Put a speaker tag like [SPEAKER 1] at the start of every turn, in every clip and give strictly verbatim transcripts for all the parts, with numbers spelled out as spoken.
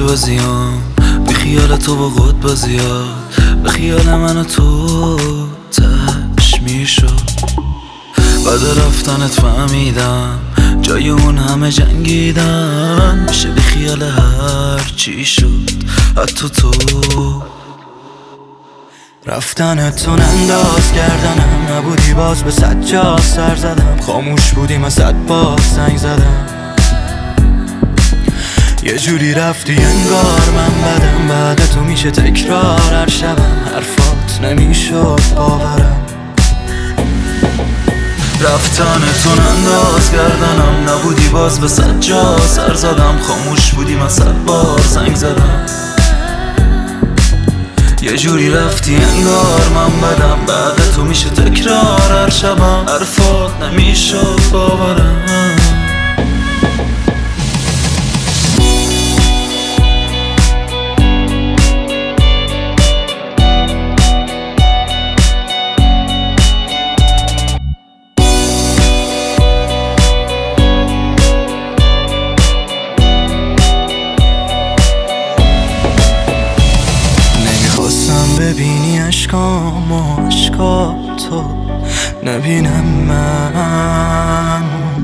[SPEAKER 1] بازیام بی خیال تو با خود بازیات، به خیال من و تو تش میشد. بعد رفتنت فهمیدم جای اون همه جنگیدم، میشه بی خیال هر چی شد حتی تو. رفتن تو انداز کردنم، نبودی باز به صد جا سر زدم، خاموش بودی من صد بار زنگ زدم. یه جوری رفتی انگار من بدم، بعد تو میشه تکرار هر شبم، حرفات نمیشد باورم. رفتن تو انداز کردنم، نبودی باز به صد جا سر زدم، خاموش بودی من صد بار زنگ زدم. یه جوری رفتی انگار من بدم، بعد تو میشه تکرار هر شبم، حرفات نمیشد باورم. ببینی عشقام و عشقاتو نبینم من،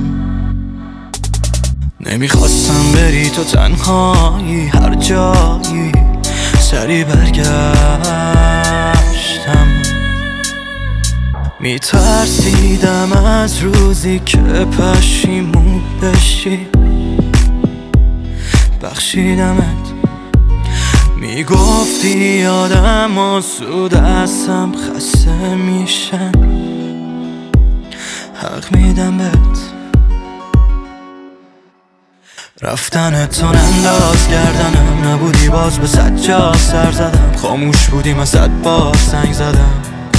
[SPEAKER 1] نمیخواستم بری تو تنهایی هر جایی، سری برگشتم. میترسیدم از روزی که پشیمون بشی، بخشیدمت. میگفتی یادم و سود هستم خسته میشن، حق میدم بهت. رفتن تو انداز کردنم، نبودی باز به صد جا سر زدم، خاموش بودی من صد بار زنگ زدم.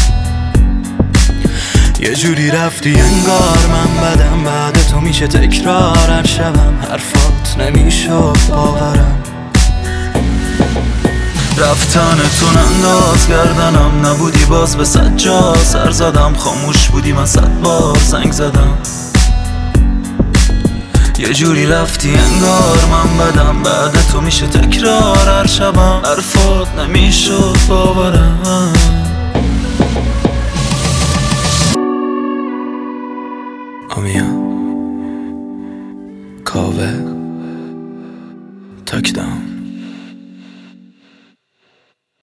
[SPEAKER 1] یه جوری رفتی انگار من بدم، بعد تو میشه تکرار هر شبم، حرفات نمیشد باورم. رفتن تو انداز کردنم، نبودی باز به صد جا سر زدم، خاموش بودی من صد بار زنگ زدم. یه جوری رفتی انگار من بدم، بعد تو میشه تکرار هر شبم، حرفات نمیشد باورم. آمیا کاوه تاکداون.